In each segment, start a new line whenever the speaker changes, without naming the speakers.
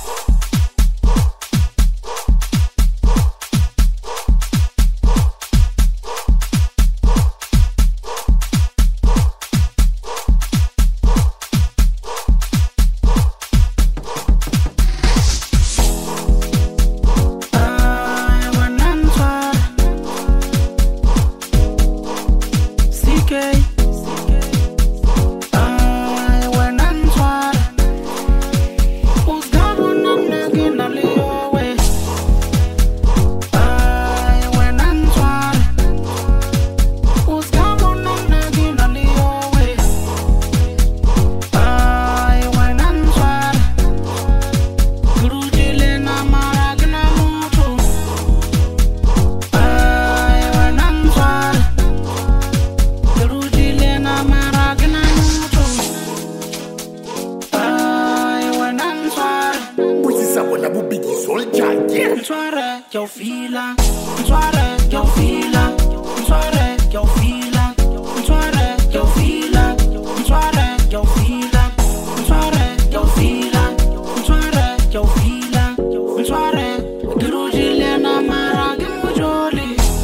Ntware ke o fila, ntware ke o fila, ntware ke o fila, ntware ke o fila, ntware ke o fila, ntware ke o fila, ntware ke o fila, ntware dirujile na mara ke mojoli.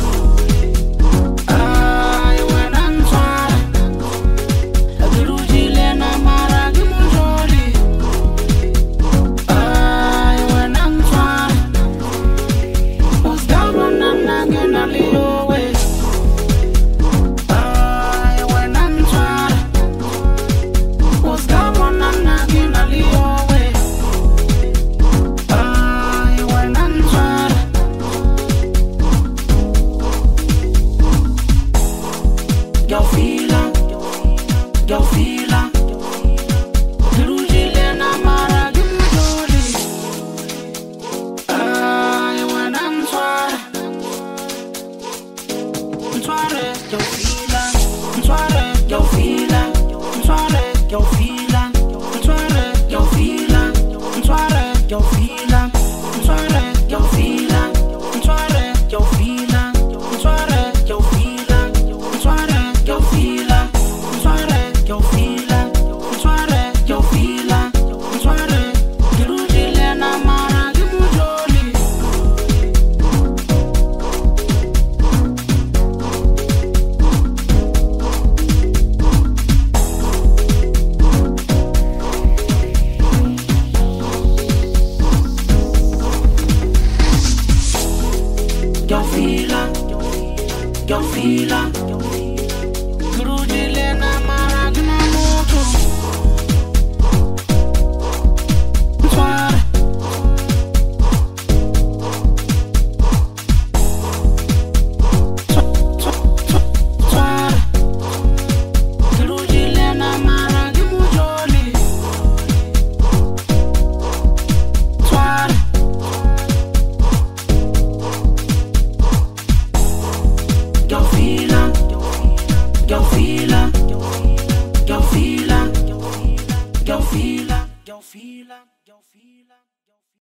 Ay wena ntware dirujile na mara ke mojoli. Ay wena ntware Yo fila